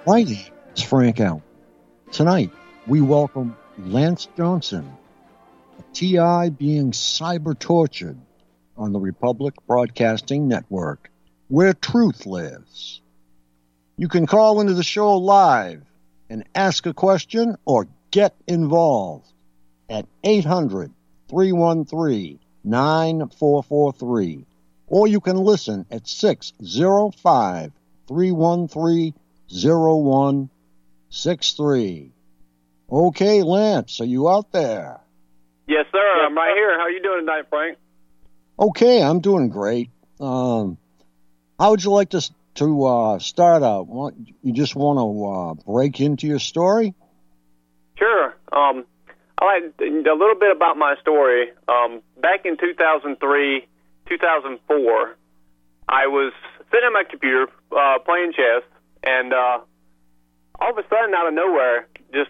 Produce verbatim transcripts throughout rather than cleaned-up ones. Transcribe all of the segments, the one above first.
My name is Frank Allen. Tonight, we welcome Lance Johnson, of T I being cyber-tortured on the Republic Broadcasting Network, where truth lives. You can call into the show live and ask a question or get involved at eight hundred, three one three, nine four four three, or you can listen at six oh five, three one three, zero one six three. Okay, Lance, are you out there? Yes, sir. Yes, I'm right sir. here. How are you doing tonight, Frank? Okay, I'm doing great. Um, how would you like to to uh, start out? You just want to uh, break into your story? Sure. Um, I like a little bit about my story. Um, back in two thousand three, two thousand four, I was sitting at my computer uh, playing chess, and uh, all of a sudden, out of nowhere, just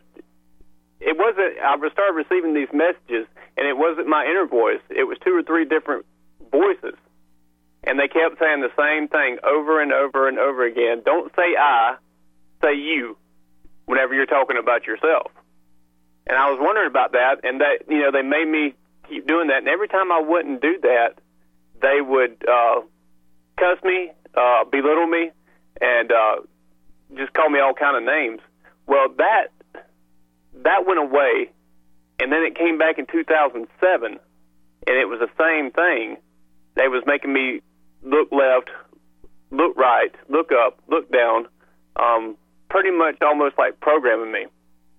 it wasn't. I started receiving these messages, and it wasn't my inner voice. It was two or three different voices, and they kept saying the same thing over and over and over again. Don't say I, say you, whenever you're talking about yourself. And I was wondering about that, and that you know they made me keep doing that. And every time I wouldn't do that, they would uh, cuss me, uh, belittle me, and uh, just call me all kind of names. Well, that that went away, and then it came back in two thousand seven, and it was the same thing. They was making me look left, look right, look up, look down, um, pretty much almost like programming me.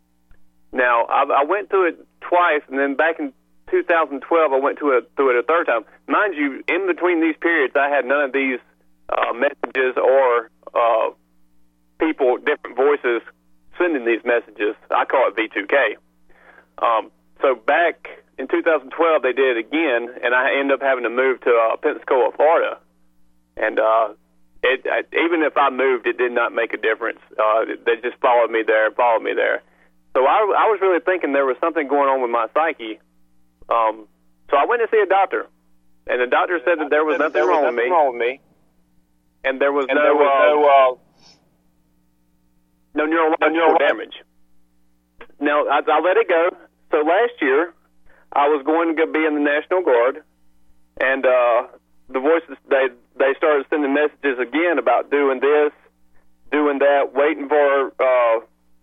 Now, I, I went through it twice, and then back in two thousand twelve, I went through it, through it a third time. Mind you, in between these periods, I had none of these uh, messages or uh, people, different voices sending these messages. I call it V two K. Um, so back in two thousand twelve, they did it again, and I ended up having to move to uh, Pensacola, Florida. And uh, it, I, even if I moved, it did not make a difference. Uh, they just followed me there, followed me there. So I, I was really thinking there was something going on with my psyche. Um, so I went to see a doctor, and the doctor said that there was nothing, there was wrong, nothing with me, wrong with me, and there was and no there was uh, no, uh, no neurological neurological damage. Now I, I let it go. So last year I was going to be in the National Guard, and uh, the voices they they started sending messages again about doing this, doing that, waiting for. Uh,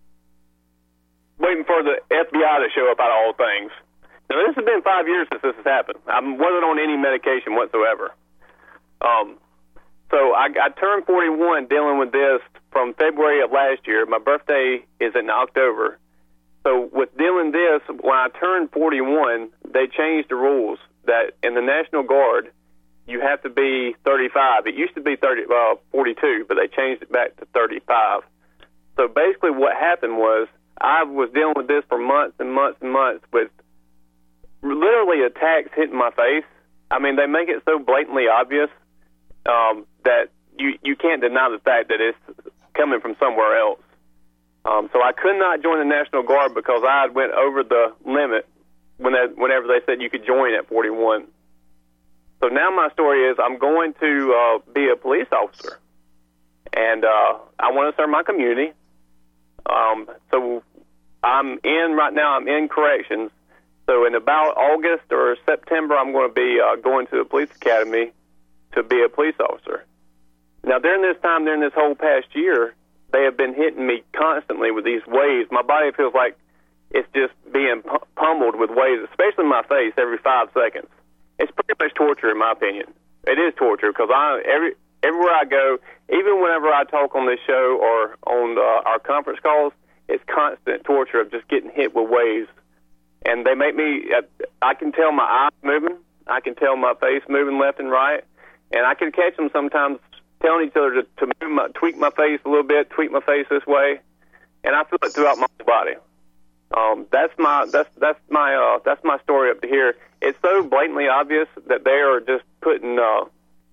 waiting for the F B I to show up out of all things. Now, this has been five years since this has happened. I wasn't on any medication whatsoever. Um, so I, I turned forty-one dealing with this from February of last year. My birthday is in October. So with dealing this, when I turned forty-one, they changed the rules that in the National Guard, you have to be thirty-five. It used to be thirty, uh, forty-two, but they changed it back to thirty-five. So basically what happened was, I was dealing with this for months and months and months with literally attacks hitting my face. I mean, they make it so blatantly obvious um, that you, you can't deny the fact that it's coming from somewhere else. Um, so I could not join the National Guard because I had went over the limit when they, whenever they said you could join at forty-one. So now my story is I'm going to uh, be a police officer, and uh, I want to serve my community. Um, so I'm in right now, I'm in corrections. So in about August or September, I'm going to be uh, going to the police academy to be a police officer. Now, during this time, during this whole past year, they have been hitting me constantly with these waves. My body feels like it's just being pummeled with waves, especially my face, every five seconds. It's pretty much torture, in my opinion. It is torture because I every everywhere I go, even whenever I talk on this show or on uh, our conference calls, it's constant torture of just getting hit with waves. And they make me, uh, I can tell my eyes moving, I can tell my face moving left and right, and I can catch them sometimes telling each other to, to move my, tweak my face a little bit, tweak my face this way, and I feel it throughout my body. Um, that's my that's that's my uh, that's my story up to here. It's so blatantly obvious that they are just putting. Uh,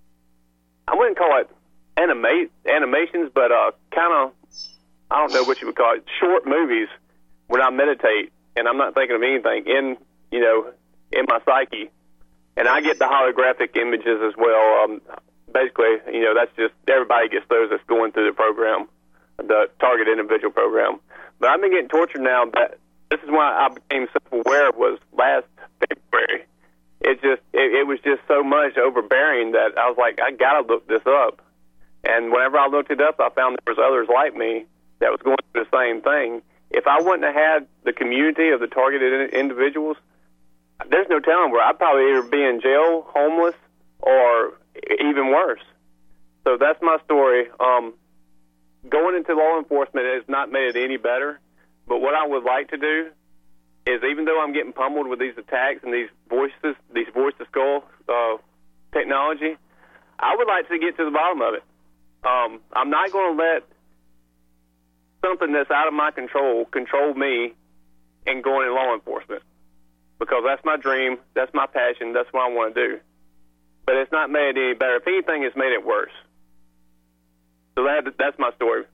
I wouldn't call it animate animations, but uh, kind of, I don't know what you would call it, short movies when I meditate and I'm not thinking of anything in, you know, in my psyche. And I get the holographic images as well. Um, basically, you know, that's just, everybody gets those that's going through the program. the Target Individual Program. But I've been getting tortured now. That this is why I became self-aware was last February. It just it, it was just so much overbearing that I was like, I gotta look this up. And whenever I looked it up, I found there was others like me that was going through the same thing. If I wouldn't have had the community of the targeted individuals, there's no telling where I'd probably either be in jail, homeless, or even worse. So that's my story. Um, going into law enforcement has not made it any better. But what I would like to do is, even though I'm getting pummeled with these attacks and these voices, these voice-to-skull uh, technology, I would like to get to the bottom of it. Um, I'm not going to let something that's out of my control control me and going in law enforcement, because that's my dream, that's my passion, that's what I want to do. But it's not made it any better. If anything, it's made it worse. So that that's my story.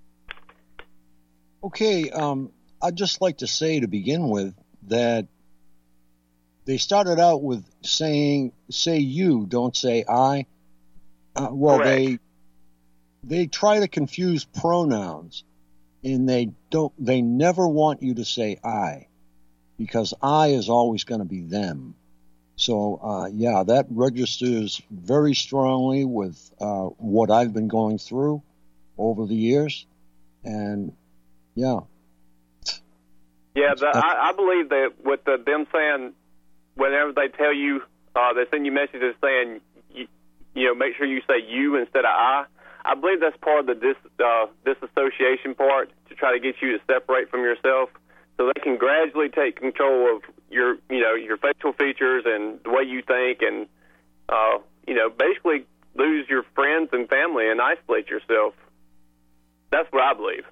Okay, um, I'd just like to say to begin with that they started out with saying, say you, don't say I. Uh, well, Correct. they they try to confuse pronouns, and they don't. They never want you to say I, because I is always going to be them. So, uh, yeah, that registers very strongly with uh, what I've been going through over the years, and yeah. Yeah, the, I, I believe that with the, them saying, whenever they tell you, uh, they send you messages saying, you, you know, make sure you say you instead of I. I believe that's part of the dis, uh, disassociation part, to try to get you to separate from yourself, so they can gradually take control of your, you know, your facial features and the way you think, and, uh, you know, basically lose your friends and family and isolate yourself. That's what I believe.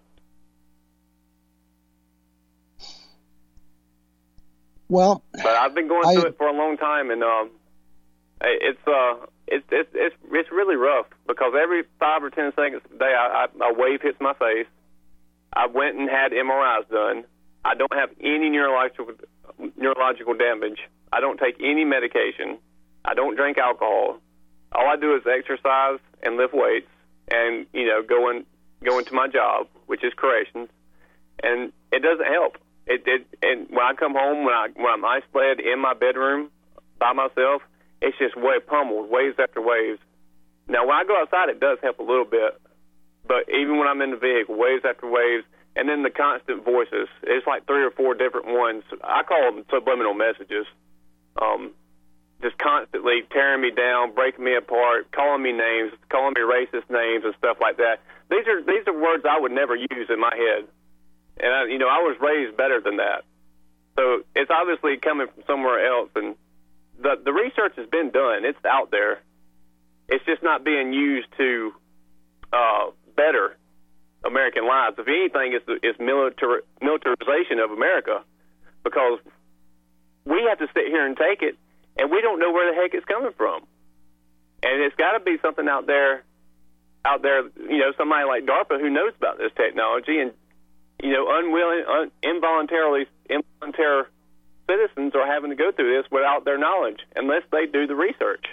Well, but I've been going I, through it for a long time, and um, it's uh, it's it's it's it's really rough, because every five or ten seconds a day, I, I, a wave hits my face. I went and had M R Is done. I don't have any neurological neurological damage. I don't take any medication. I don't drink alcohol. All I do is exercise and lift weights, and you know, go in, go into my job, which is corrections, and it doesn't help. It, it and when I come home, when I when I'm isolated in my bedroom by myself, it's just way pummeled, waves after waves. Now, when I go outside, it does help a little bit, but even when I'm in the vehicle, waves after waves. And then the constant voices. It's like three or four different ones. I call them subliminal messages. Um, just constantly tearing me down, breaking me apart, calling me names, calling me racist names and stuff like that. These are these are words I would never use in my head. And, I, you know, I was raised better than that. So it's obviously coming from somewhere else. And the, the research has been done. It's out there. It's just not being used to uh, better American lives. If anything, it's, it's militar, militarization of America, because we have to sit here and take it, and we don't know where the heck it's coming from. And it's got to be something out there, out there, you know, somebody like DARPA who knows about this technology, and, you know, unwilling, un, involuntarily, involuntary citizens are having to go through this without their knowledge, unless they do the research.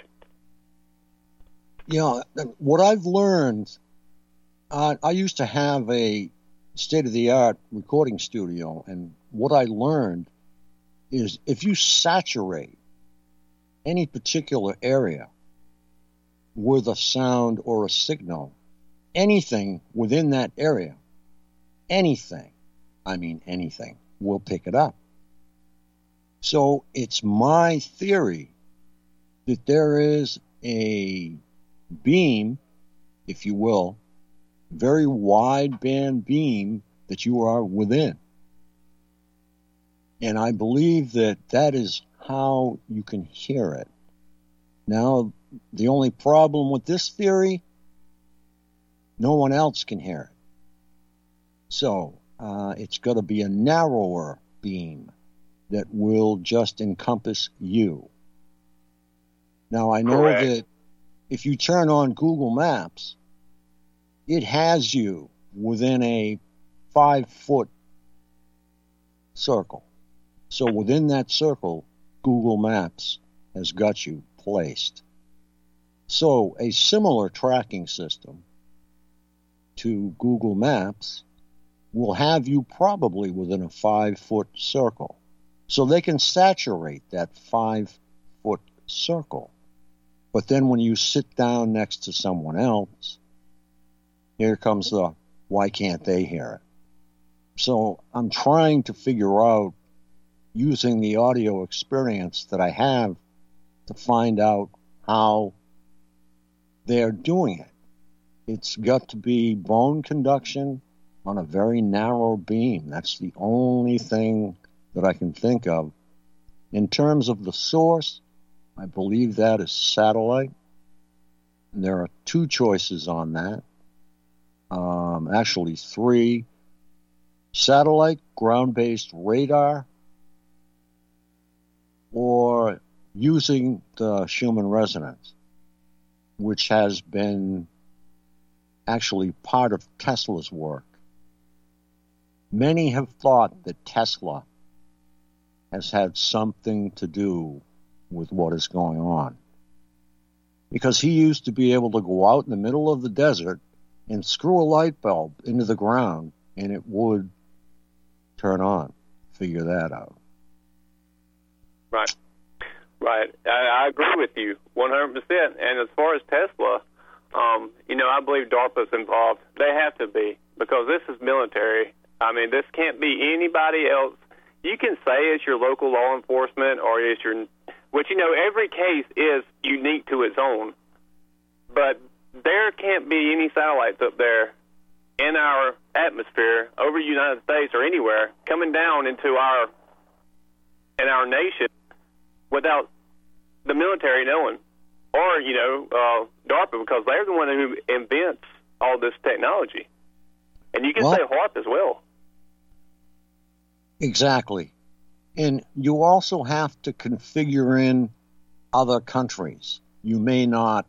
Yeah, what I've learned, Uh, I used to have a state-of-the-art recording studio, and what I learned is if you saturate any particular area with a sound or a signal, anything within that area, anything, I mean anything, will pick it up. So it's my theory that there is a beam, if you will, very wide band beam that you are within. And I believe that that is how you can hear it. Now, the only problem with this theory, no one else can hear it. So uh, it's got to be a narrower beam that will just encompass you. Now, I know Correct. that if you turn on Google Maps, it has you within a five-foot circle. So within that circle, Google Maps has got you placed. So a similar tracking system to Google Maps will have you probably within a five-foot circle. So they can saturate that five-foot circle. But then when you sit down next to someone else, here comes the, why can't they hear it? So I'm trying to figure out, using the audio experience that I have, to find out how they're doing it. It's got to be bone conduction on a very narrow beam. That's the only thing that I can think of. In terms of the source, I believe that is satellite. And there are two choices on that. Um, actually, three. Satellite, ground-based radar, or using the Schumann resonance, which has been actually part of Tesla's work. Many have thought that Tesla has had something to do with what is going on, because he used to be able to go out in the middle of the desert and screw a light bulb into the ground, and it would turn on. Figure that out. Right. Right. I, I agree with you one hundred percent. And as far as Tesla, um, you know, I believe DARPA's involved. They have to be, because this is military. I mean, this can't be anybody else. You can say it's your local law enforcement or it's your, which, you know, every case is unique to its own. But there can't be any satellites up there in our atmosphere over the United States or anywhere coming down into our in our nation without the military knowing, or, you know, uh, DARPA, because they're the one who invents all this technology. And you can well, say HAARP as well. Exactly. And you also have to configure in other countries. You may not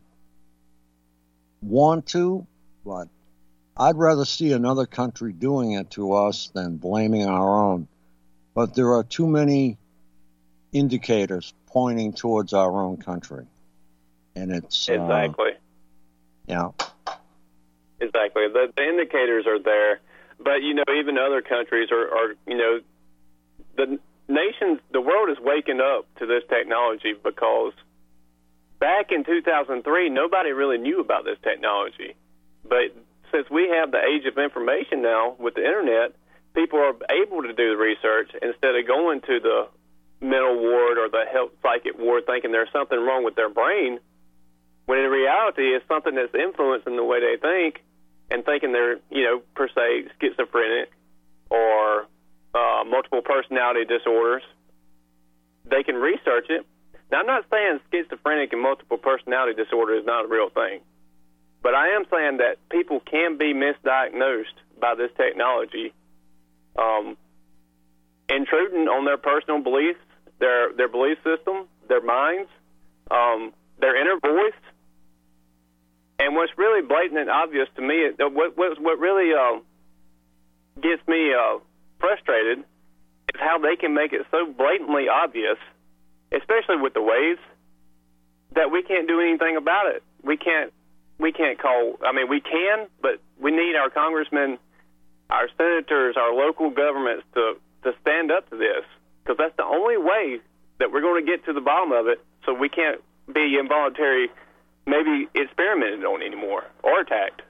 want to, but I'd rather see another country doing it to us than blaming our own. But there are too many indicators pointing towards our own country. And it's... Exactly. Uh, yeah. Exactly. The, the indicators are there. But, you know, even other countries are, are, you know, the nations, the world is waking up to this technology, because back in two thousand three, nobody really knew about this technology. But since we have the age of information now with the internet, people are able to do the research instead of going to the mental ward or the health psychic ward thinking there's something wrong with their brain, when in reality it's something that's influencing the way they think, and thinking they're, you know, per se schizophrenic or uh, multiple personality disorders. They can research it. Now, I'm not saying schizophrenic and multiple personality disorder is not a real thing, but I am saying that people can be misdiagnosed by this technology, um, intruding on their personal beliefs, their their belief system, their minds, um, their inner voice. And what's really blatant and obvious to me, what what, what really uh, gets me uh, frustrated, is how they can make it so blatantly obvious, especially with the waves, that we can't do anything about it. We can't. We can't call, I mean, we can, but we need our congressmen, our senators, our local governments to, to stand up to this, because that's the only way that we're going to get to the bottom of it, so we can't be involuntary, maybe experimented on anymore, or attacked.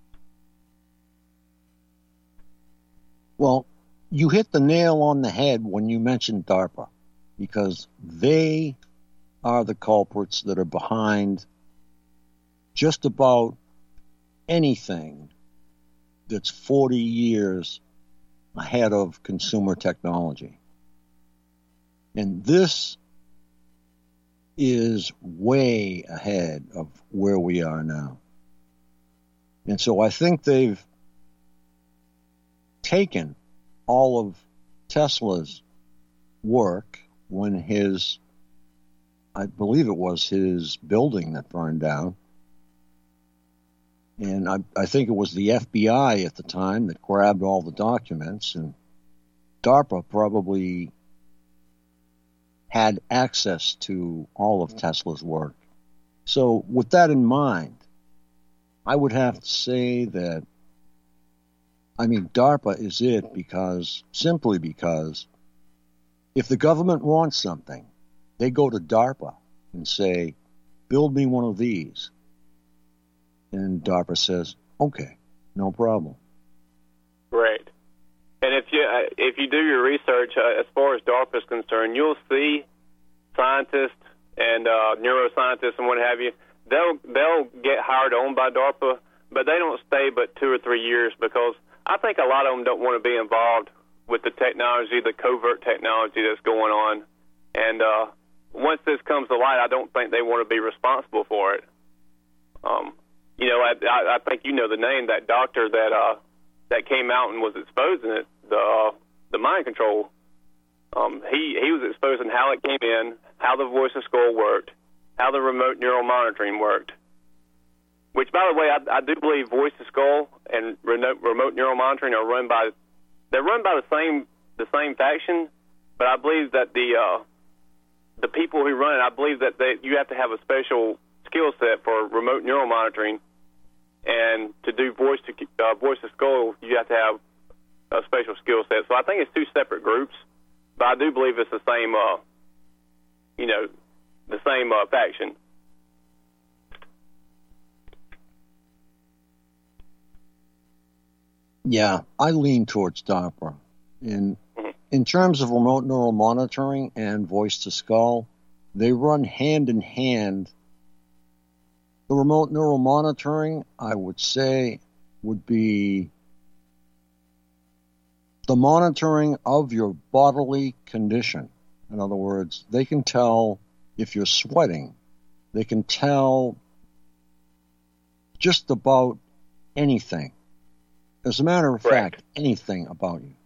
Well, you hit the nail on the head when you mentioned DARPA, because they are the culprits that are behind just about anything that's forty years ahead of consumer technology. And this is way ahead of where we are now. And so I think they've taken all of Tesla's work when his, I believe it was his building that burned down, and I, I think it was the F B I at the time that grabbed all the documents, and DARPA probably had access to all of Tesla's work. So with that in mind, I would have to say that I mean, DARPA is it because, simply because, if the government wants something, they go to DARPA and say, build me one of these. And DARPA says, okay, no problem. Right. And if you uh, if you do your research, uh, as far as DARPA is concerned, you'll see scientists and uh, neuroscientists and what have you, they'll, they'll get hired on by DARPA, but they don't stay but two or three years because I think a lot of them don't want to be involved with the technology, the covert technology that's going on. And uh, once this comes to light, I don't think they want to be responsible for it. Um, you know, I, I, I think you know the name, that doctor that uh, that came out and was exposing it, the uh, the mind control. Um, he, he was exposing how it came in, how the voice of skull worked, how the remote neural monitoring worked. Which, by the way, I, I do believe voice to skull and remote, remote neural monitoring are run by, they're run by the same the same faction, but I believe that the uh, the people who run it, I believe that they, you have to have a special skill set for remote neural monitoring, and to do voice to uh, voice to skull, you have to have a special skill set. So I think it's two separate groups, but I do believe it's the same, uh, you know, the same uh, faction. Yeah, I lean towards DARPA. In in terms of remote neural monitoring and voice to skull, they run hand in hand. The remote neural monitoring, I would say, would be the monitoring of your bodily condition. In other words, they can tell if you're sweating. They can tell just about anything. As a matter of Correct. fact, anything about you.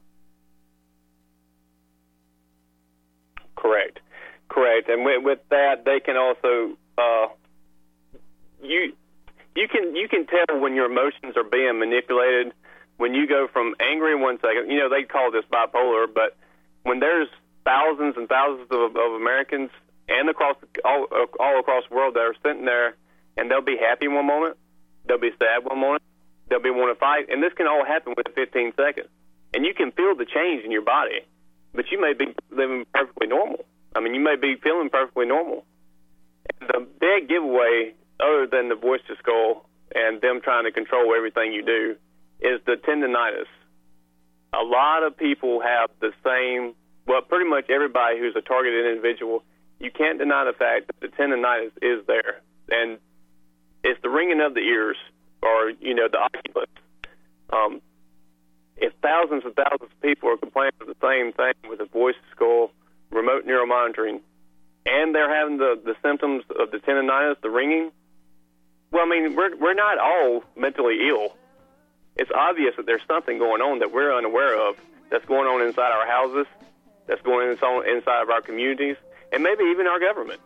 Correct. Correct. And with, with that, they can also uh, you you can you can tell when your emotions are being manipulated. When you go from angry in one second, you know, they call this bipolar, but when there's thousands and thousands of, of Americans and across all, all across the world that are sitting there, and they'll be happy one moment, they'll be sad one moment, they'll be want to fight, and this can all happen within fifteen seconds. And you can feel the change in your body, but you may be living perfectly normal. I mean, you may be feeling perfectly normal. And the big giveaway, other than the voice to skull and them trying to control everything you do, is the tendinitis. A lot of people have the same, well, pretty much everybody who's a targeted individual, you can't deny the fact that the tendinitis is there. And it's the ringing of the ears, or, you know, the oculus. Um, if thousands and thousands of people are complaining of the same thing with the voice to skull, remote neural monitoring, and they're having the, the symptoms of the tendinitis, the ringing, well, I mean, we're we're not all mentally ill. It's obvious that there's something going on that we're unaware of that's going on inside our houses, that's going on inside of our communities, and maybe even our government.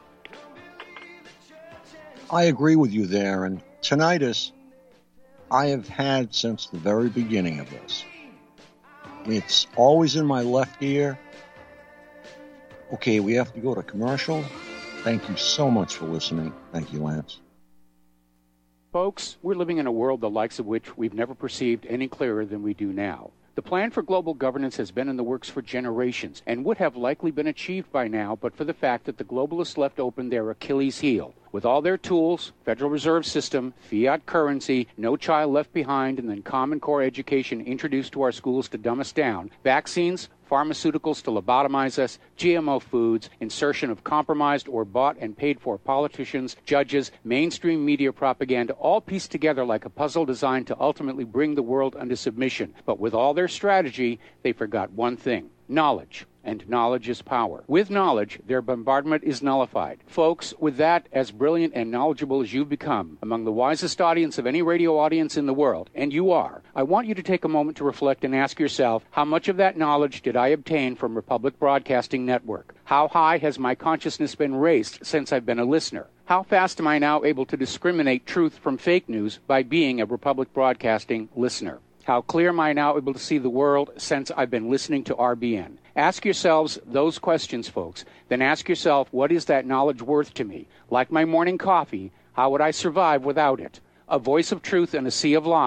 I agree with you there, and tinnitus I have had since the very beginning of this. It's always in my left ear. Okay, we have to go to commercial. Thank you so much for listening. Thank you, Lance. Folks, we're living in a world the likes of which we've never perceived any clearer than we do now. The plan for global governance has been in the works for generations and would have likely been achieved by now but for the fact that the globalists left open their Achilles heel. With all their tools, Federal Reserve System, fiat currency, no child left behind, and then Common Core education introduced to our schools to dumb us down, vaccines, pharmaceuticals to lobotomize us, G M O foods, insertion of compromised or bought and paid for politicians, judges, mainstream media propaganda, all pieced together like a puzzle designed to ultimately bring the world under submission. But with all their strategy, they forgot one thing: knowledge. And knowledge is power. With knowledge, their bombardment is nullified. Folks, with that, as brilliant and knowledgeable as you've become, among the wisest audience of any radio audience in the world, and you are, I want you to take a moment to reflect and ask yourself, how much of that knowledge did I obtain from Republic Broadcasting Network? How high has my consciousness been raised since I've been a listener? How fast am I now able to discriminate truth from fake news by being a Republic Broadcasting listener? How clear am I now able to see the world since I've been listening to R B N? Ask yourselves those questions, folks. Then ask yourself, what is that knowledge worth to me? Like my morning coffee, how would I survive without it? A voice of truth in a sea of lies.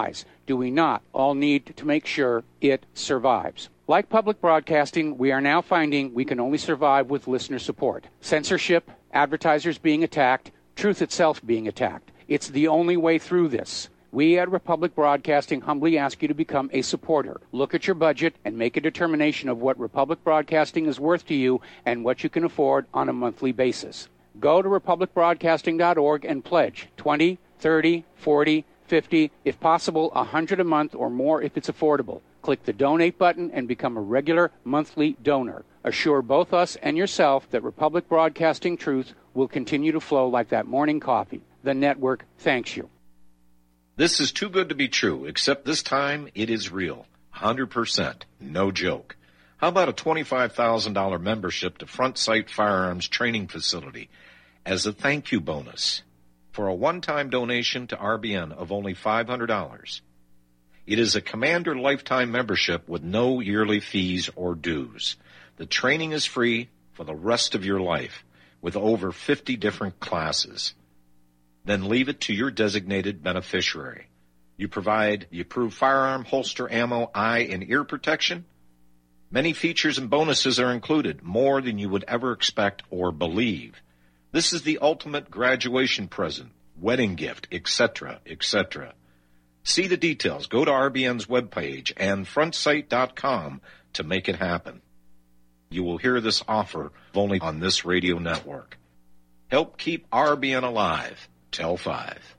do we not all need to make sure it survives? Like public broadcasting, we are now finding we can only survive with listener support. Censorship, advertisers being attacked, truth itself being attacked. It's the only way through this. We at Republic Broadcasting humbly ask you to become a supporter. Look at your budget and make a determination of what Republic Broadcasting is worth to you and what you can afford on a monthly basis. Go to republic broadcasting dot org and pledge twenty, thirty, forty, fifty, if possible, one hundred a month or more if it's affordable. Click the donate button and become a regular monthly donor. Assure both us and yourself that Republic Broadcasting truth will continue to flow like that morning coffee. The network thanks you. This is too good to be true, except this time it is real. one hundred percent. No joke. How about a twenty-five thousand dollars membership to Front Sight Firearms Training Facility as a thank you bonus for a one-time donation to R B N of only five hundred dollars? It is a Commander lifetime membership with no yearly fees or dues. The training is free for the rest of your life with over fifty different classes. Then leave it to your designated beneficiary. You provide the approved firearm, holster, ammo, eye, and ear protection. Many features and bonuses are included, more than you would ever expect or believe. This is the ultimate graduation present, wedding gift, et cetera, et cetera. See the details. Go to R B N's webpage and front sight dot com to make it happen. You will hear this offer only on this radio network. Help keep R B N alive. Tell five.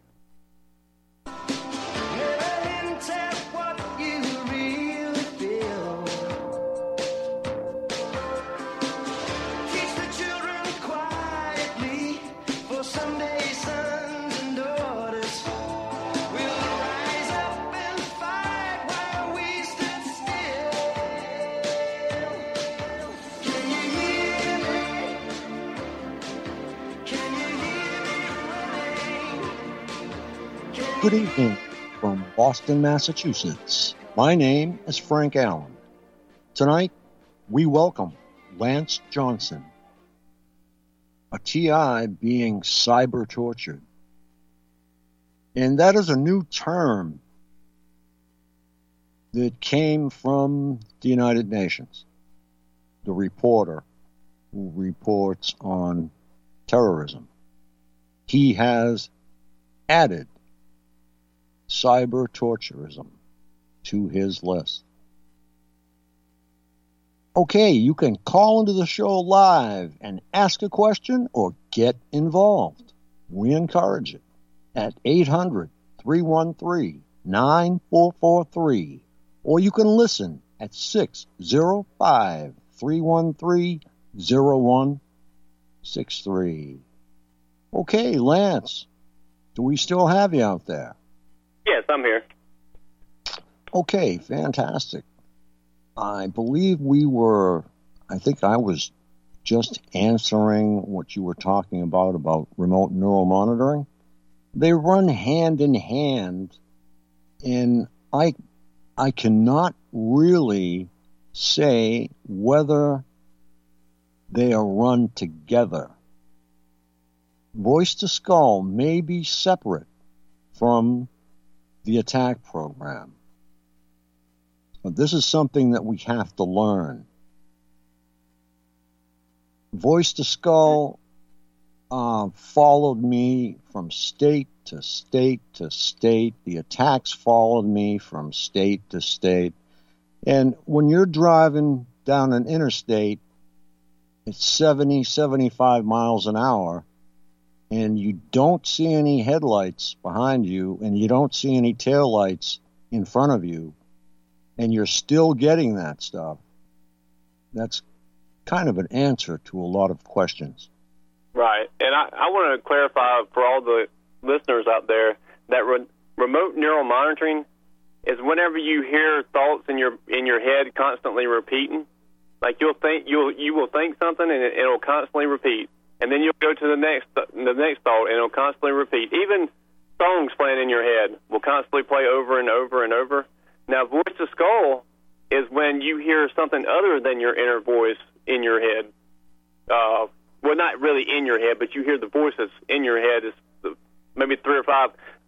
Good evening from Boston, Massachusetts. My name is Frank Allen. Tonight, we welcome Lance Johnson, a T I being cyber tortured. And that is a new term that came from the United Nations. The reporter who reports on terrorism. He has added cyber torturism to his list. Okay, you can call into the show live and ask a question or get involved. We encourage it at eight hundred, three one three, nine four four three, or you can listen at six oh five, three one three, oh one six three. Okay, Lance, do we still have you out there? Yes, I'm here. Okay, fantastic. I believe we were, I think I was just answering what you were talking about, about remote neural monitoring. They run hand in hand, and I, I cannot really say whether they are run together. Voice to Skull may be separate from the attack program. But this is something that we have to learn. Voice to Skull uh, followed me from state to state to state. The attacks followed me from state to state. And when you're driving down an interstate, it's seventy, seventy-five miles an hour, and you don't see any headlights behind you, and you don't see any taillights in front of you, and you're still getting that stuff, that's kind of an answer to a lot of questions. Right. And I, I want to clarify for all the listeners out there that re- remote neural monitoring is whenever you hear thoughts in your in your head constantly repeating. Like you'll think you'll you will think something and it, it'll constantly repeat. And then you'll go to the next the next thought, and it'll constantly repeat. Even songs playing in your head will constantly play over and over and over. Now, voice to skull is when you hear something other than your inner voice in your head. Uh, well, not really in your head, but you hear the voice that's in your head is maybe three or five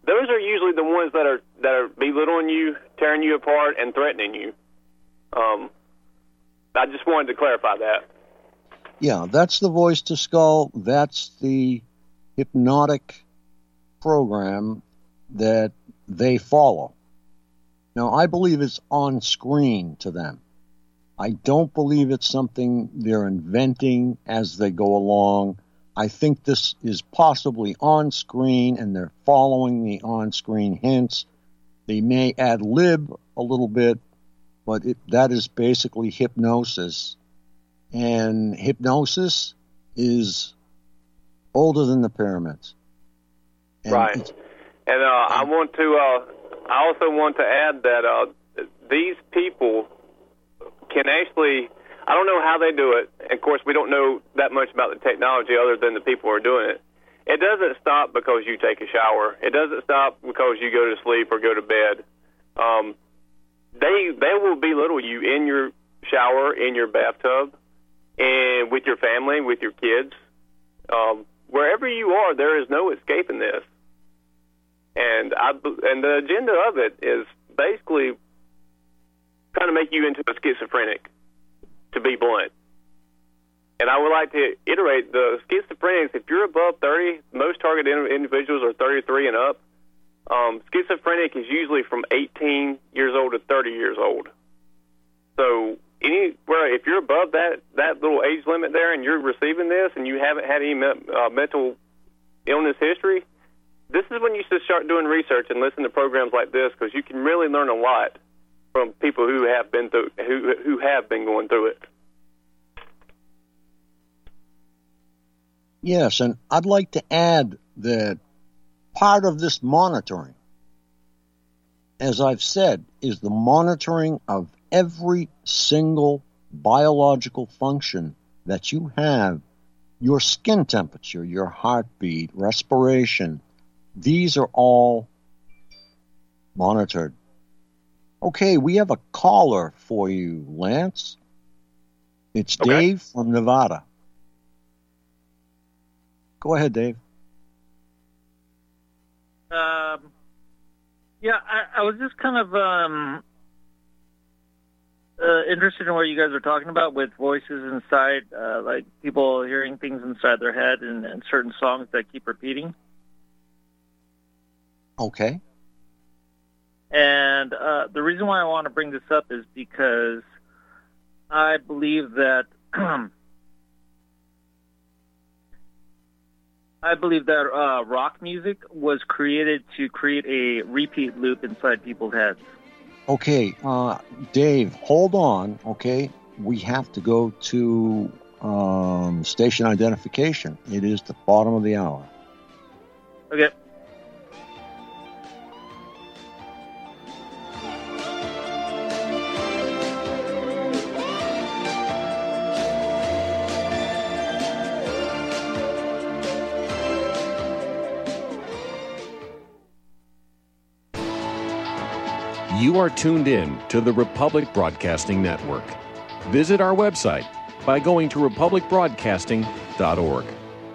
those are usually the ones that are that are belittling you, tearing you apart, and threatening you. Um, I just wanted to clarify that. Yeah, that's the voice to skull. That's the hypnotic program that they follow. Now, I believe it's on screen to them. I don't believe it's something they're inventing as they go along. I think this is possibly on screen, and they're following the on-screen hints. They may ad-lib a little bit, but it, that is basically hypnosis. And hypnosis is older than the pyramids. And right. And uh, I want to. Uh, I also want to add that uh, these people can actually. I don't know how they do it. Of course, we don't know that much about the technology other than the people who are doing it. It doesn't stop because you take a shower. It doesn't stop because you go to sleep or go to bed. Um, they they will belittle you in your shower, in your bathtub, and with your family, with your kids. Um, wherever you are, there is no escaping this. And I and the agenda of it is basically trying to make you into a schizophrenic, to be blunt. And I would like to iterate the schizophrenics. If you're above thirty, most targeted individuals are thirty-three and up. Um, schizophrenic is usually from eighteen years old to thirty years old. So anywhere, if you're above that, that little age limit there and you're receiving this and you haven't had any uh, mental illness history, this is when you should start doing research and listen to programs like this, because you can really learn a lot from people who have been through, who who have been going through it. Yes, and I'd like to add that part of this monitoring, as I've said, is the monitoring of every single biological function that you have, your skin temperature, your heartbeat, respiration. These are all monitored. Okay, we have a caller for you, Lance. It's okay. Dave from Nevada. Go ahead, Dave. Um, yeah, I, I was just kind of um, uh, interested in what you guys were talking about with voices inside, uh, like people hearing things inside their head and, and certain songs that keep repeating. Okay. And uh, the reason why I want to bring this up is because I believe that I believe that uh, rock music was created to create a repeat loop inside people's heads. Okay, uh, Dave, hold on, okay? We have to go to um, station identification. It is the bottom of the hour. Okay. You are tuned in to the Republic Broadcasting Network. Visit our website by going to republic broadcasting dot org.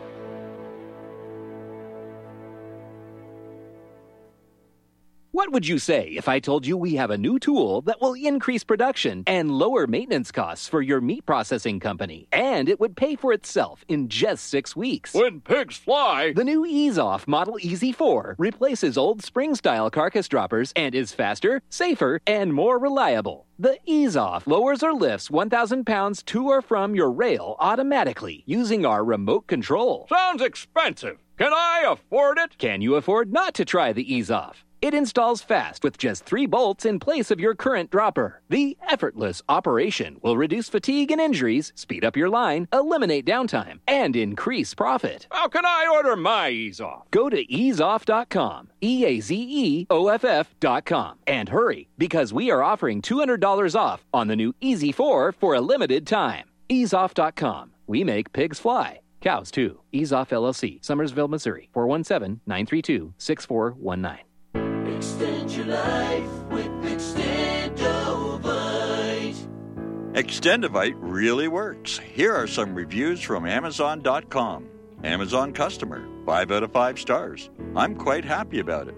What would you say if I told you we have a new tool that will increase production and lower maintenance costs for your meat processing company? And it would pay for itself in just six weeks. When pigs fly! The new EaseOff Model E Z four replaces old spring-style carcass droppers and is faster, safer, and more reliable. The EaseOff lowers or lifts one thousand pounds to or from your rail automatically using our remote control. Sounds expensive. Can I afford it? Can you afford not to try the EaseOff? It installs fast with just three bolts in place of your current dropper. The effortless operation will reduce fatigue and injuries, speed up your line, eliminate downtime, and increase profit. How can I order my EaseOff? Go to ease off dot com, E A Z E O F F dot com, and hurry, because we are offering two hundred dollars off on the new E Z four for a limited time. ease off dot com. We make pigs fly. Cows, too. EaseOff L L C, Summersville, Missouri, four one seven, nine three two, six four one nine. Extend your life with Extendovite. Extendovite really works. Here are some reviews from Amazon dot com. Amazon customer, five out of five stars. I'm quite happy about it.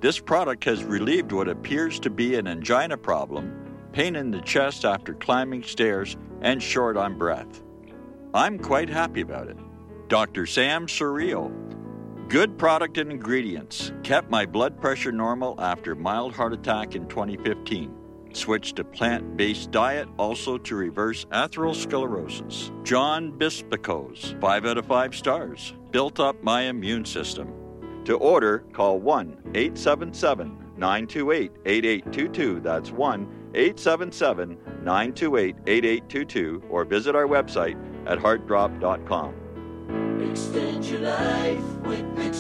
This product has relieved what appears to be an angina problem, pain in the chest after climbing stairs, and short on breath. I'm quite happy about it. Doctor Sam Surreal. Good product and ingredients. Kept my blood pressure normal after mild heart attack in twenty fifteen. Switched to plant-based diet also to reverse atherosclerosis. John Bispicos. Five out of five stars. Built up my immune system. To order, call one eight seven seven, nine two eight, eight eight two two. That's one eight seven seven, nine two eight, eight eight two two. Or visit our website at heart drop dot com. Extend your life with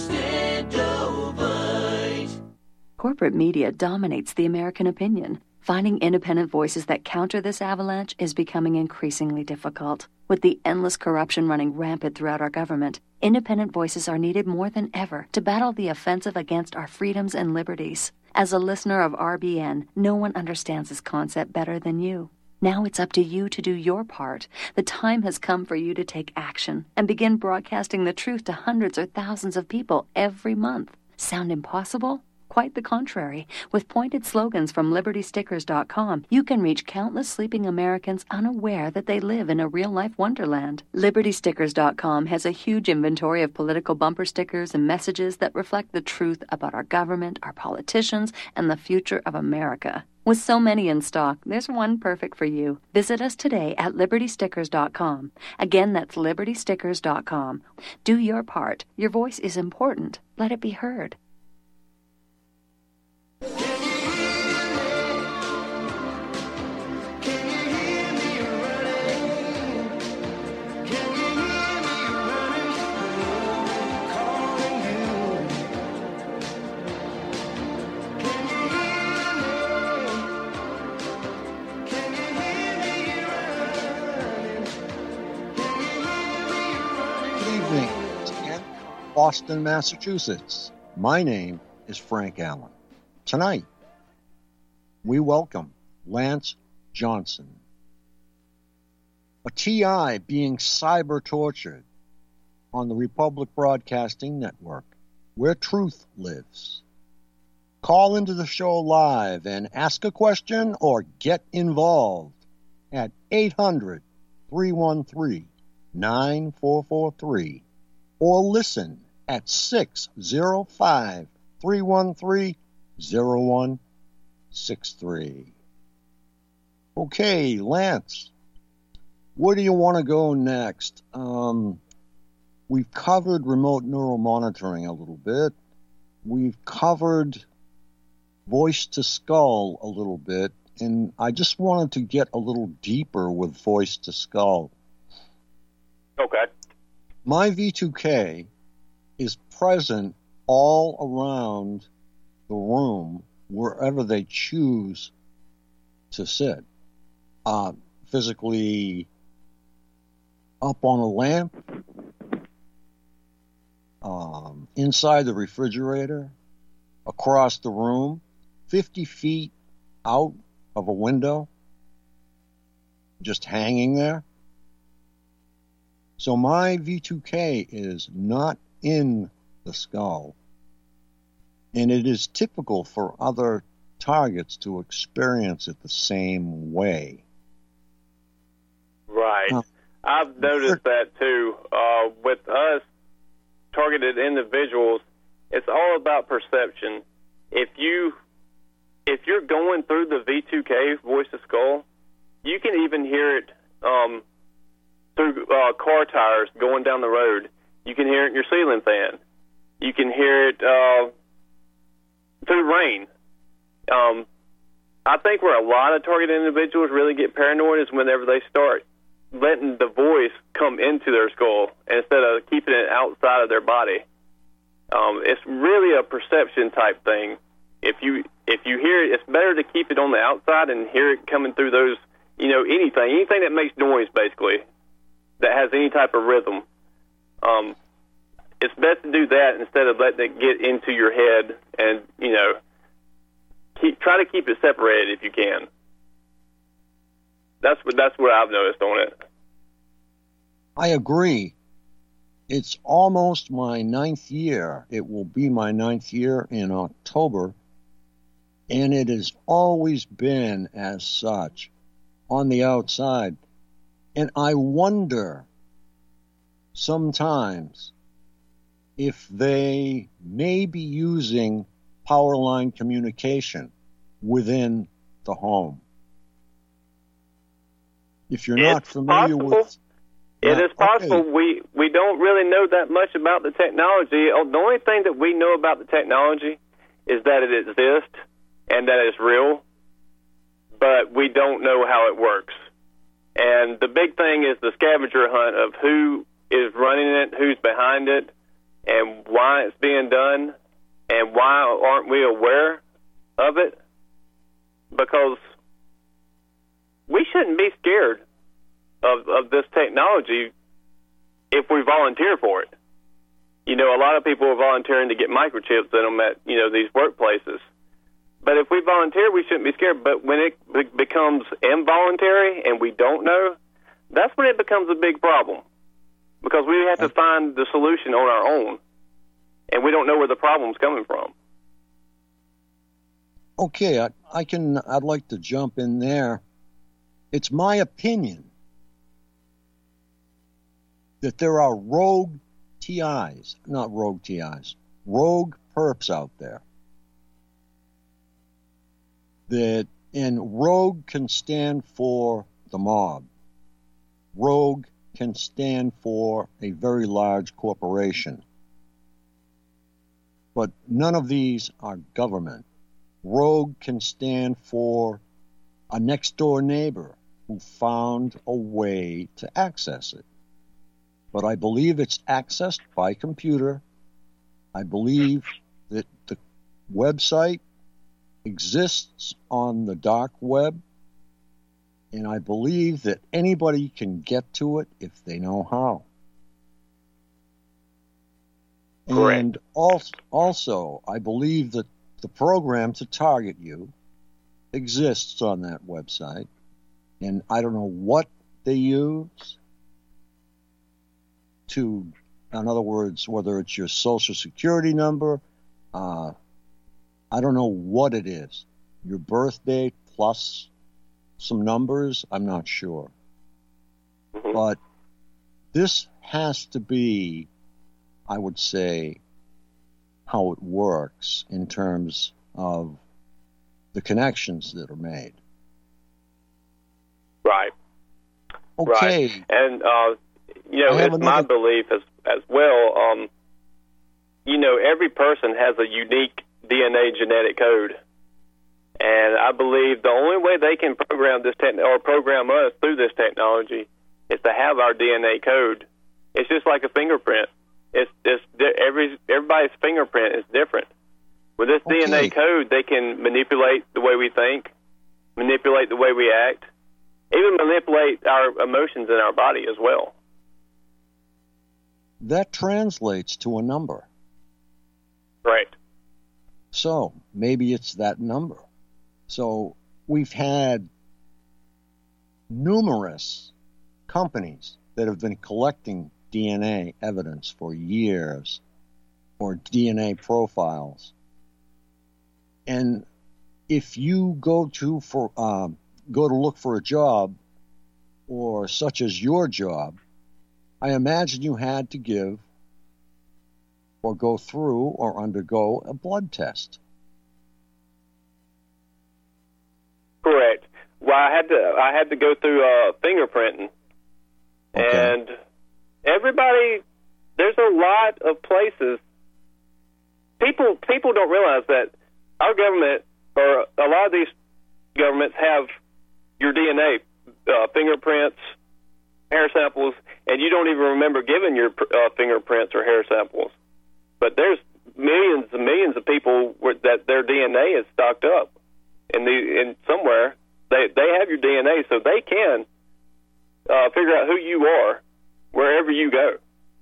Extendovite. Corporate media dominates the American opinion. Finding independent voices that counter this avalanche is becoming increasingly difficult. With the endless corruption running rampant throughout our government, independent voices are needed more than ever to battle the offensive against our freedoms and liberties. As a listener of R B N, no one understands this concept better than you. Now it's up to you to do your part. The time has come for you to take action and begin broadcasting the truth to hundreds or thousands of people every month. Sound impossible? Quite the contrary. With pointed slogans from liberty stickers dot com, you can reach countless sleeping Americans unaware that they live in a real-life wonderland. liberty stickers dot com has a huge inventory of political bumper stickers and messages that reflect the truth about our government, our politicians, and the future of America. With so many in stock, there's one perfect for you. Visit us today at liberty stickers dot com. Again, that's liberty stickers dot com. Do your part. Your voice is important. Let it be heard. Boston, Massachusetts. My name is Frank Allen. Tonight, we welcome Lance Johnson, a T I being cyber tortured on the Republic Broadcasting Network, where truth lives. Call into the show live and ask a question or get involved at eight hundred, three one three, nine four four three or listen at six oh five, three one three, oh one six three. Okay, Lance, where do you want to go next? Um, we've covered remote neural monitoring a little bit. We've covered voice to skull a little bit, and I just wanted to get a little deeper with voice to skull. Okay. My V two K is present all around the room wherever they choose to sit. Uh, physically up on a lamp, um, inside the refrigerator, across the room, fifty feet out of a window, just hanging there. So my V two K is not in the skull, and it is typical for other targets to experience it the same way. Right. Uh, I've noticed that too. Uh, with us, targeted individuals, it's all about perception. If you if you're going through the V two K, voice to skull, you can even hear it um, through uh, car tires going down the road. You can hear it in your ceiling fan. You can hear it uh, through rain. Um, I think where a lot of targeted individuals really get paranoid is whenever they start letting the voice come into their skull instead of keeping it outside of their body. Um, it's really a perception type thing. If you if you hear it, it's better to keep it on the outside and hear it coming through those, you know, anything, anything that makes noise, basically, that has any type of rhythm. Um, it's best to do that instead of letting it get into your head and, you know, keep, try to keep it separated if you can. That's what, that's what I've noticed on it. I agree. it's almost my ninth year. It will be my ninth year in October, and it has always been as such on the outside. And I wonder sometimes if they may be using power line communication within the home. If you're not It's familiar possible. with... It Yeah, is possible. okay. We we don't really know that much about the technology. Oh, the only thing that we know about the technology is that it exists and that it's real, but we don't know how it works. And the big thing is the scavenger hunt of who is running it, who's behind it, and why it's being done, and why aren't we aware of it? Because we shouldn't be scared of, of this technology if we volunteer for it. You know, a lot of people are volunteering to get microchips in them at, you know, these workplaces. But if we volunteer, we shouldn't be scared. But when it be- becomes involuntary and we don't know, that's when it becomes a big problem. Because we have to find the solution on our own, and we don't know where the problem's coming from. Okay, I, I can. I'd like to jump in there. It's my opinion that there are rogue T Is, not rogue T Is, rogue perps out there. That and rogue can stand for the mob. Rogue can stand for a very large corporation. But none of these are government. Rogue can stand for a next-door neighbor who found a way to access it. But I believe it's accessed by computer. I believe that the website exists on the dark web, and I believe that anybody can get to it if they know how. Correct. And also, also, I believe that the program to target you exists on that website, and I don't know what they use to, in other words, whether it's your social security number, uh, I don't know what it is. Your birthday plus some numbers, I'm not sure. Mm-hmm. But this has to be, I would say, how it works in terms of the connections that are made. Right. Okay. Right. And, uh, you know, I have it's another- my belief as, as well, um, you know, every person has a unique D N A genetic code. And I believe the only way they can program this tech or program us through this technology is to have our D N A code. It's just like a fingerprint. It's, it's every everybody's fingerprint is different. With this Okay. D N A code, they can manipulate the way we think, manipulate the way we act, even manipulate our emotions in our body as well. That translates to a number. Right. So maybe it's that number. So we've had numerous companies that have been collecting D N A evidence for years, or D N A profiles. And if you go to for um, go to look for a job, or such as your job, I imagine you had to give or go through or undergo a blood test. Correct. Well, I had to I had to go through uh, fingerprinting, Okay. and everybody, there's a lot of places. People people don't realize that our government, or a lot of these governments, have your D N A, uh, fingerprints, hair samples, and you don't even remember giving your uh, fingerprints or hair samples. But there's millions and millions of people where, that their D N A is stocked up in the in somewhere. They they have your D N A, so they can uh, figure out who you are wherever you go.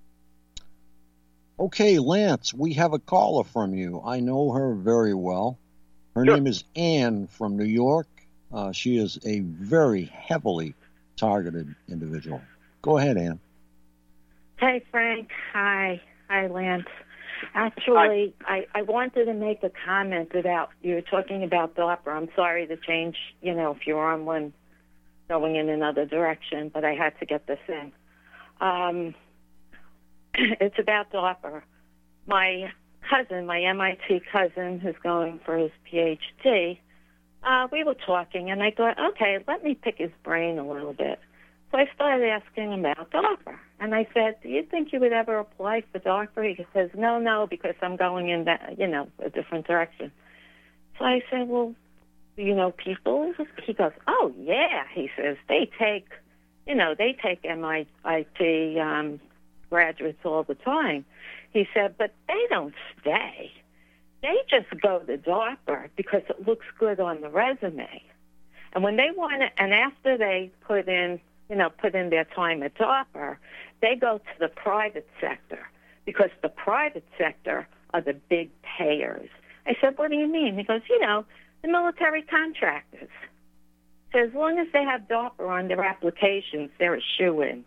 Okay, Lance, we have a caller from you. I know her very well. Her Sure. name is Ann from New York. Uh, she is a very heavily targeted individual. Go ahead, Ann. Hey, Frank. Hi. Hi, Lance. Actually, I, I wanted to make a comment about, you were talking about DARPA. I'm sorry to change, you know, if you're on one going in another direction, but I had to get this in. Um, it's about DARPA. My cousin, my M I T cousin, who's going for his P H D, uh, we were talking, and I thought, okay, let me pick his brain a little bit. So I started asking him about DARPA. And I said, do you think you would ever apply for DARPA? He says, no, no, because I'm going in that, you know, a different direction. So I said, well, do you know people? He goes, oh, yeah. He says, they take, you know, they take M I T um, graduates all the time. He said, but they don't stay. They just go to DARPA because it looks good on the resume. And when they want to, and after they put in, you know, put in their time at DARPA, they go to the private sector because the private sector are the big payers. I said, what do you mean? He goes, you know, the military contractors. So as long as they have DARPA on their applications, they're a shoo-in.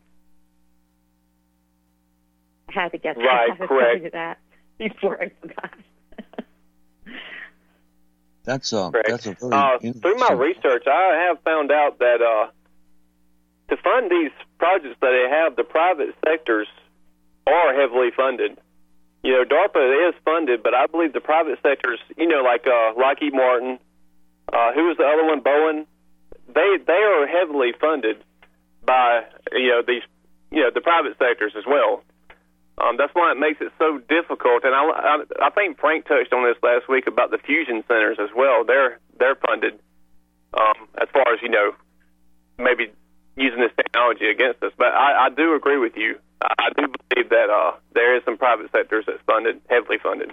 I had to get right, I had to correct. tell you that before I forgot. That's a, correct. that's a very uh, interesting... Through my research, I have found out that uh, to fund these projects that they have, the private sectors are heavily funded. You know, DARPA is funded, but I believe the private sectors, you know, like uh, Lockheed Martin, uh, who was the other one, Boeing, they they are heavily funded by, you know, these, you know, the private sectors as well. Um, that's why it makes it so difficult. And I, I, I think Frank touched on this last week about the fusion centers as well. They're they're funded um, as far as, you know, maybe using this technology against us. But I, I do agree with you. I do believe that uh, there is some private sectors that's funded, heavily funded.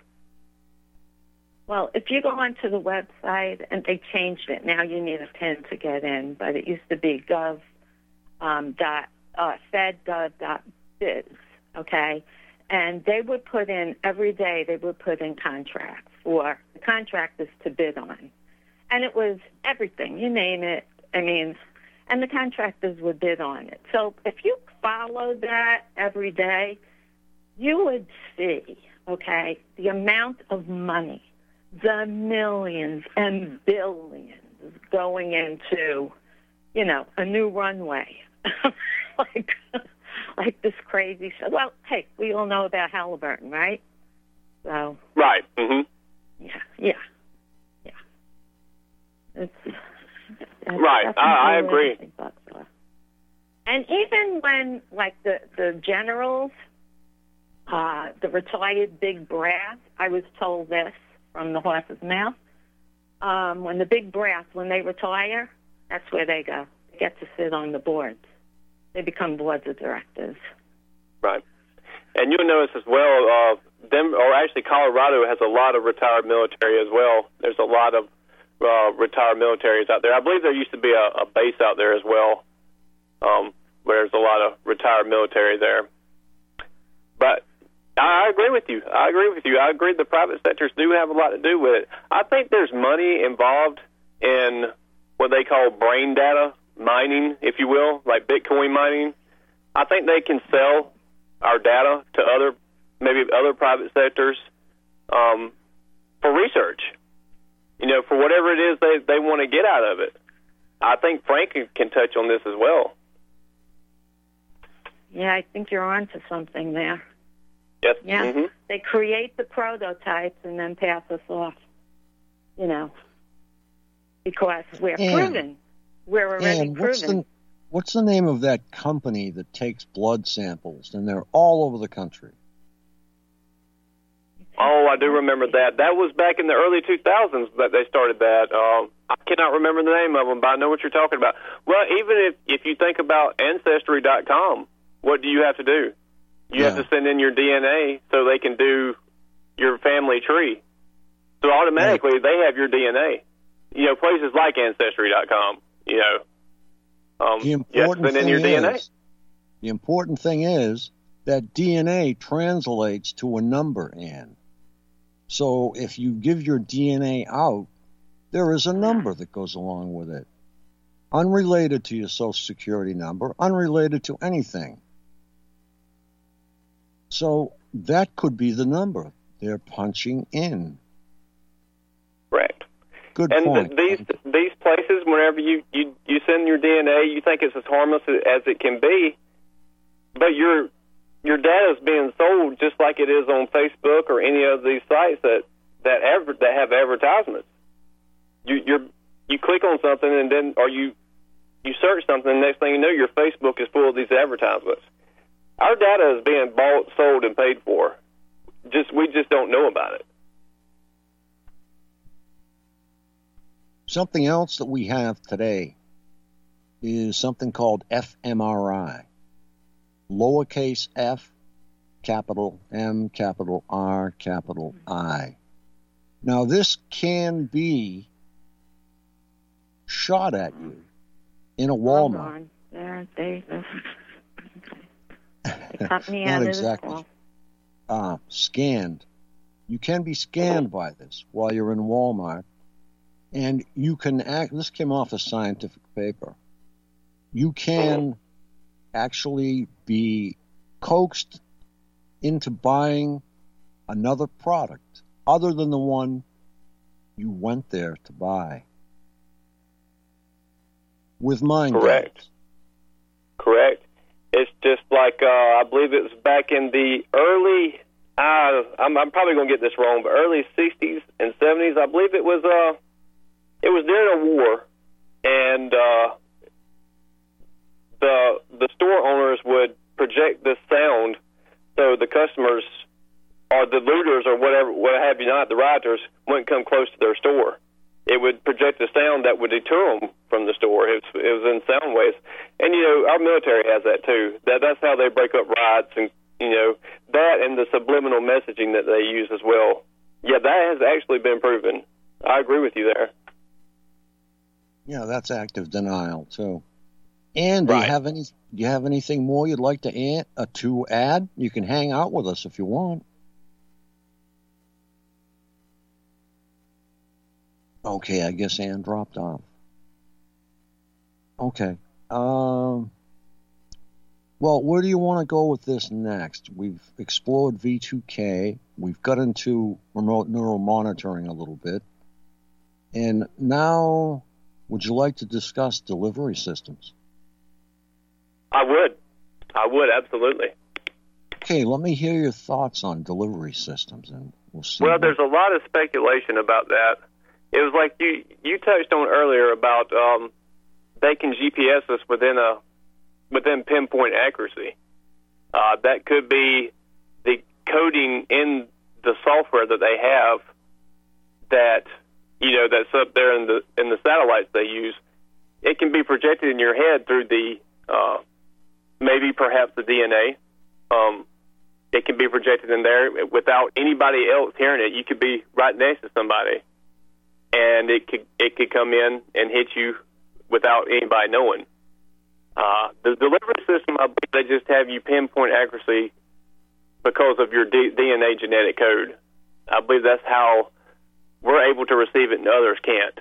Well, if you go onto the website, and they changed it, now you need a PIN to get in, but it used to be gov um, dot uh, fed.gov dot biz, okay? And they would put in, every day they would put in contracts for the contractors to bid on. And it was everything, you name it, I mean, and the contractors would bid on it. So if you followed that every day, you would see, okay, the amount of money, the millions and billions going into, you know, a new runway. like like this crazy stuff. Well, hey, we all know about Halliburton, right? So Right. Mm-hmm. Yeah, yeah, yeah. It's, that's, right, that's I, I agree. And even when, like, the, the generals, uh, the retired big brass, I was told this from the horse's mouth, um, when the big brass, when they retire, that's where they go. They get to sit on the boards. They become boards of directors. Right. And you'll notice as well, uh, them, or actually Colorado has a lot of retired military as well. There's a lot of uh, retired militaries out there. I believe there used to be a, a base out there as well, um, where there's a lot of retired military there. But I agree with you. I agree with you. I agree the private sectors do have a lot to do with it. I think there's money involved in what they call brain data mining, if you will, like Bitcoin mining. I think they can sell our data to other, maybe other private sectors um, for research, you know, for whatever it is they, they want to get out of it. I think Frank can, can touch on this as well. Yeah, I think you're on to something there. Yes. Yeah. Mm-hmm. They create the prototypes and then pass us off, you know, because we're And, proven. We're already and what's proven. the, what's the name of that company that takes blood samples, and they're all over the country? Oh, I do remember that. That was back in the early two thousands that they started that. Um, I cannot remember the name of them, but I know what you're talking about. Well, even if, if you think about Ancestry dot com, what do you have to do? You Yeah. have to send in your D N A so they can do your family tree. So automatically they have your D N A. You know, places like Ancestry dot com, you know, um, The you have to important send in thing your D N A. is, the important thing is that D N A translates to a number, Ann. So if you give your D N A out, there is a number that goes along with it, unrelated to your Social Security number, unrelated to anything. So that could be the number they're punching in. Correct. Good and point. And th- these these places, whenever you, you, you send your D N A, you think it's as harmless as it can be, but your your data is being sold just like it is on Facebook or any of these sites that that ever that have advertisements. You you're you click on something and then or you you search something, and the next thing you know, your Facebook is full of these advertisements. Our data is being bought, sold, and paid for. Just we just don't know about it. Something else that we have today is something called f M R I. Lowercase f, capital M, capital R, capital I. Now, this can be shot at you in a Walmart. There, they, they cut me Not out exactly. of this Uh, scanned. You can be scanned by this while you're in Walmart. And you can act, this came off a scientific paper. You can actually be coaxed into buying another product other than the one you went there to buy. With mind Correct. games. Correct. It's just like, uh, I believe it was back in the early, uh, I'm, I'm probably going to get this wrong, but early sixties and seventies, I believe it was, uh, it was during a war, and uh, the the store owners would project this sound so the customers or the looters or whatever, what have you not, the rioters, wouldn't come close to their store. It would project a sound that would deter them from the store. It was, it was in sound waves. And, you know, our military has that, too. That That's how they break up riots, and, you know, that and the subliminal messaging that they use as well. Yeah, that has actually been proven. I agree with you there. Yeah, that's active denial too. And do Right. you have any? Do you have anything more you'd like to add? Uh, to add? You can hang out with us if you want. Okay, I guess Ann dropped off. Okay. Um. Well, where do you want to go with this next? We've explored V two K. We've got into remote neural monitoring a little bit, and now. Would you like to discuss delivery systems? I would. I would, absolutely. Okay, let me hear your thoughts on delivery systems, and we'll see. Well, what- there's a lot of speculation about that. It was like you, you touched on earlier about um, they can G P S us within a within pinpoint accuracy. Uh, that could be the coding in the software that they have that, you know, that's up there in the in the satellites they use. It can be projected in your head through the uh, maybe perhaps the D N A. Um, it can be projected in there without anybody else hearing it. You could be right next to somebody, and it could it could come in and hit you without anybody knowing. Uh, the delivery system, I believe they just have you pinpoint accuracy because of your D- DNA genetic code. I believe that's how we're able to receive it and others can't.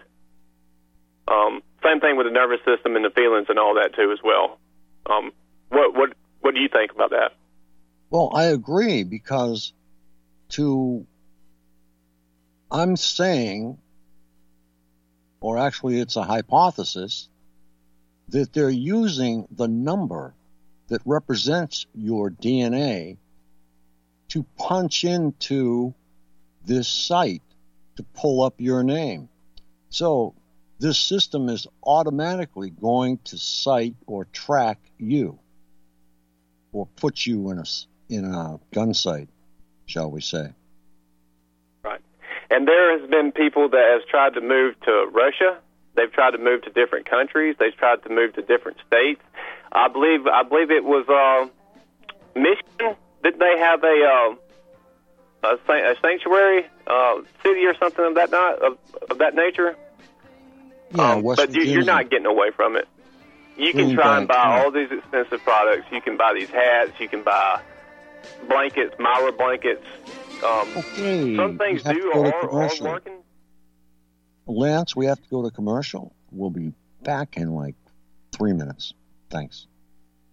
Um, same thing with the nervous system and the feelings and all that too as well. Um, what what what do you think about that? Well, I agree, because to I'm saying, or actually it's a hypothesis, that they're using the number that represents your D N A to punch into this site to pull up your name. So this system is automatically going to cite or track you, or put you in a, in a gun site, shall we say. Right. And there has been people that has tried to move to Russia. They've tried to move to different countries. They've tried to move to different states. I believe I believe it was uh, Michigan. Did they have a uh, a, a sanctuary uh, city or something of that not of, of that nature? Yeah, um, West but you, you're Virginia. not getting away from it. You can Green try and Bank, buy yeah. all these expensive products. You can buy these hats. You can buy blankets, Myra blankets. Um, Okay, some things we have do to go to are, are commercial. working. Lance, we have to go to commercial. We'll be back in like three minutes. Thanks.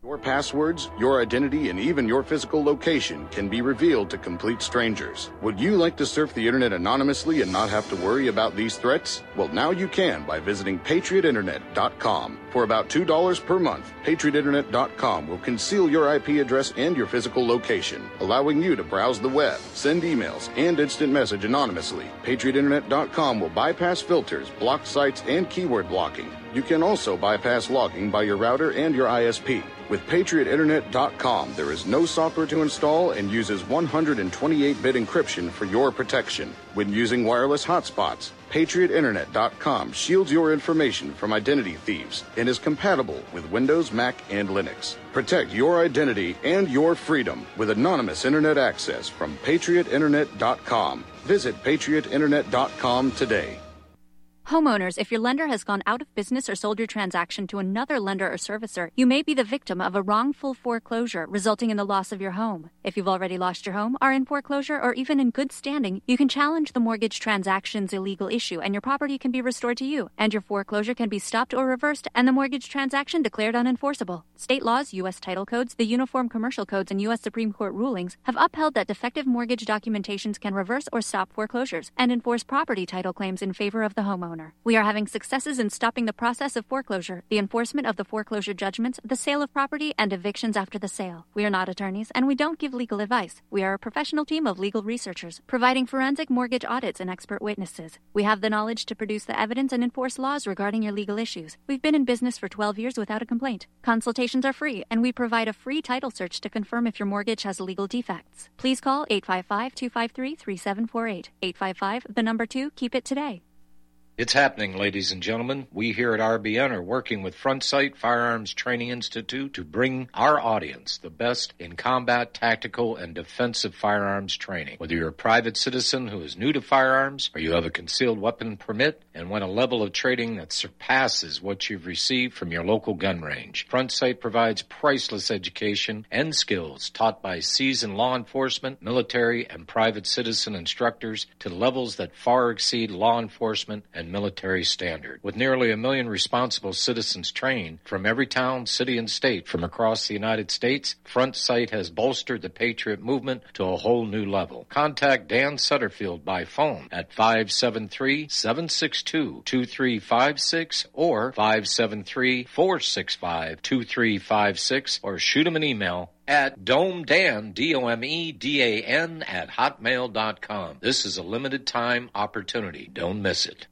Your passwords, your identity, and even your physical location can be revealed to complete strangers. Would you like to surf the internet anonymously and not have to worry about these threats? Well, now you can by visiting patriot internet dot com. For about two dollars per month, patriot internet dot com will conceal your I P address and your physical location, allowing you to browse the web, send emails, and instant message anonymously. patriot internet dot com will bypass filters, block sites, and keyword blocking. You can also bypass logging by your router and your I S P. With patriot internet dot com, there is no software to install and uses one hundred twenty-eight bit encryption for your protection. When using wireless hotspots, patriot internet dot com shields your information from identity thieves and is compatible with Windows, Mac, and Linux. Protect your identity and your freedom with anonymous internet access from patriot internet dot com. Visit patriot internet dot com today. Homeowners, if your lender has gone out of business or sold your transaction to another lender or servicer, you may be the victim of a wrongful foreclosure, resulting in the loss of your home. If you've already lost your home, are in foreclosure, or even in good standing, you can challenge the mortgage transaction's illegal issue, and your property can be restored to you, and your foreclosure can be stopped or reversed, and the mortgage transaction declared unenforceable. State laws, U S title codes, the Uniform Commercial Codes, and U S Supreme Court rulings have upheld that defective mortgage documentations can reverse or stop foreclosures and enforce property title claims in favor of the homeowner. We are having successes in stopping the process of foreclosure, the enforcement of the foreclosure judgments, the sale of property, and evictions after the sale. We are not attorneys, and we don't give legal advice. We are a professional team of legal researchers, providing forensic mortgage audits and expert witnesses. We have the knowledge to produce the evidence and enforce laws regarding your legal issues. We've been in business for twelve years without a complaint. Consultations are free, and we provide a free title search to confirm if your mortgage has legal defects. Please call eight five five, two five three, three seven four eight. eight five five, the number two, keep it today. It's happening, ladies and gentlemen. We here at R B N are working with Front Sight Firearms Training Institute to bring our audience the best in combat, tactical, and defensive firearms training. Whether you're a private citizen who is new to firearms, or you have a concealed weapon permit and want a level of training that surpasses what you've received from your local gun range, Front Sight provides priceless education and skills taught by seasoned law enforcement, military, and private citizen instructors to levels that far exceed law enforcement and military standard. With nearly a million responsible citizens trained from every town, city, and state from across the United States, Front Sight has bolstered the Patriot movement to a whole new level. Contact Dan Sutterfield by phone at five seven three, seven six two, two three five six or five seven three, four six five, two three five six, or shoot him an email at domedan, D O M E D A N, at hotmail dot com. This is a limited time opportunity. Don't miss it.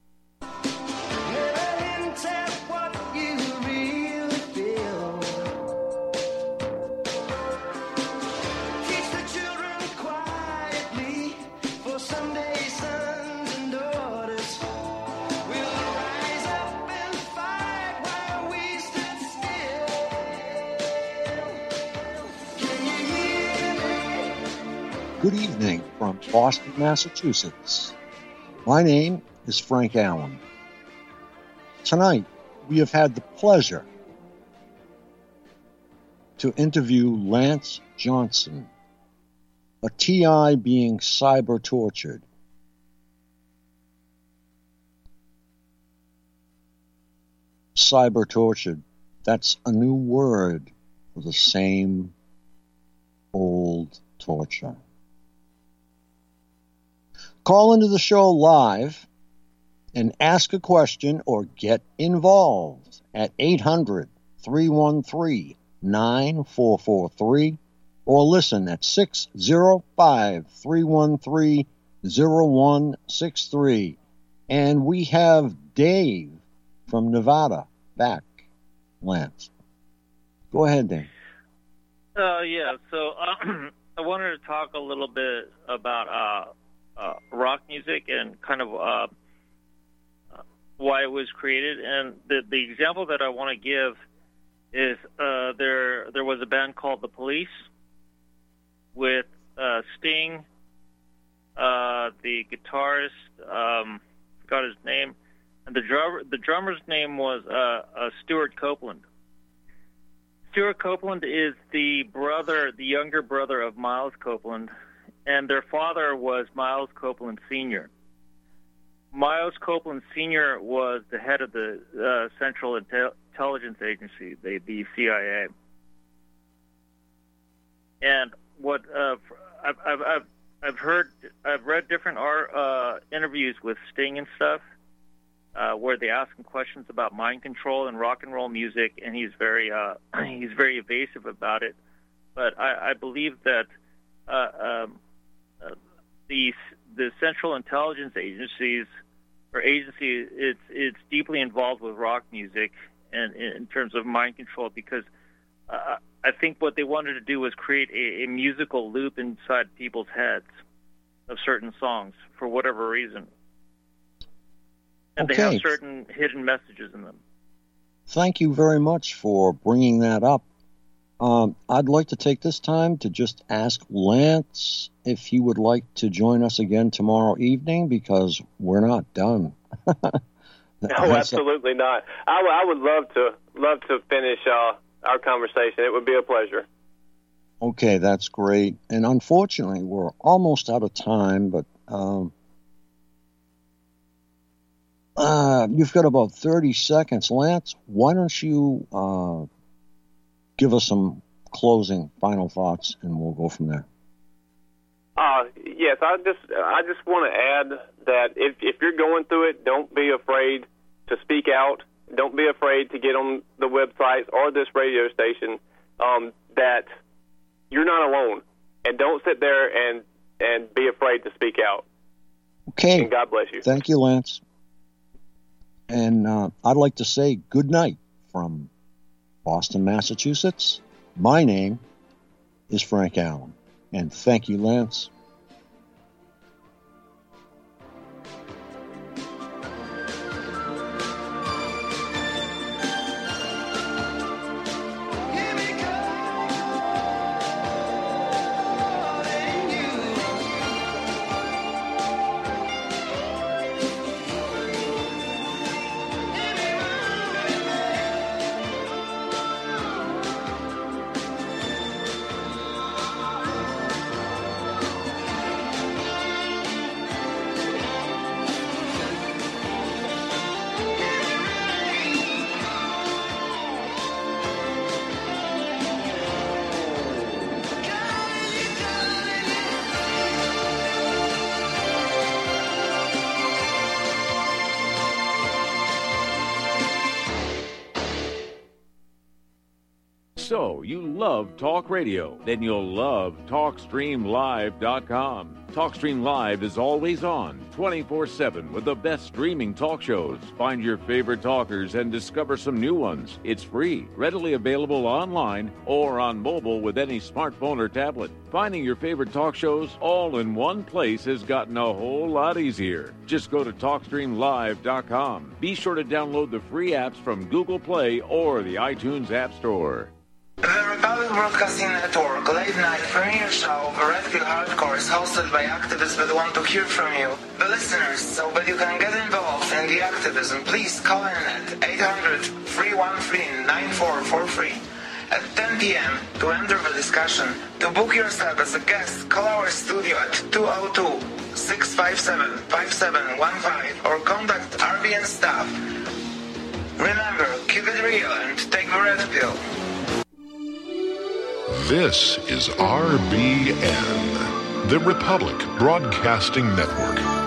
Good evening from Boston, Massachusetts. My name is Frank Allen. Tonight, we have had the pleasure to interview Lance Johnson, a T I being cyber tortured. Cyber tortured, that's a new word for the same old torture. Call into the show live and ask a question or get involved at eight hundred, three one three, nine four four three or listen at six oh five, three one three, oh one six three. And we have Dave from Nevada back. Lance. Go ahead, Dave. Uh, yeah, so uh, I wanted to talk a little bit about uh, uh, rock music and kind of uh, why it was created. And the, the example that I want to give is uh, there there was a band called The Police with uh, Sting, uh, the guitarist, um, forgot his name, and the drummer. The drummer's name was uh, uh, Stuart Copeland. Stuart Copeland is the brother, the younger brother of Miles Copeland, and their father was Miles Copeland Senior Miles Copeland Senior was the head of the uh, Central Intel- Intelligence Agency, the, the C I A. And what uh, I've, I've I've I've heard, I've read different art, uh, interviews with Sting and stuff, uh, where they ask him questions about mind control and rock and roll music, and he's very uh, he's very evasive about it. But I, I believe that uh, um, uh, the the Central Intelligence Agencies or agency it's it's deeply involved with rock music and in terms of mind control, because uh, I think what they wanted to do was create a, a musical loop inside people's heads of certain songs for whatever reason. And Okay. they have certain hidden messages in them. Thank you very much for bringing that up. Um, I'd like to take this time to just ask Lance if he would like to join us again tomorrow evening, because we're not done. No, absolutely not. I, w- I would love to love to finish uh, our conversation. It would be a pleasure. Okay, that's great. And unfortunately, we're almost out of time, but um, uh, you've got about thirty seconds. Lance, why don't you uh, give us some closing final thoughts, and we'll go from there. Uh, yes, I just I just want to add that if if you're going through it, don't be afraid to speak out. Don't be afraid to get on the websites or this radio station. Um, that you're not alone, and don't sit there and and be afraid to speak out. Okay. And God bless you. Thank you, Lance. And uh, I'd like to say good night from Boston, Massachusetts. My name is Frank Allen, and thank you, Lance. So, you love talk radio? Then you'll love talk stream live dot com. TalkStream Live is always on, twenty-four seven, with the best streaming talk shows. Find your favorite talkers and discover some new ones. It's free, readily available online or on mobile with any smartphone or tablet. Finding your favorite talk shows all in one place has gotten a whole lot easier. Just go to talk stream live dot com. Be sure to download the free apps from Google Play or the iTunes App Store. The Republic Broadcasting Network late night premiere show of Red Pill Hardcore is hosted by activists that want to hear from you, the listeners. So that you can get involved in the activism, please call in at eight hundred, three one three, nine four four three at ten p.m. to enter the discussion. To book yourself as a guest, call our studio at two oh two, six five seven, five seven one five or contact R B N staff. Remember, keep it real and take the Red Pill. This is R B N, the Republic Broadcasting Network.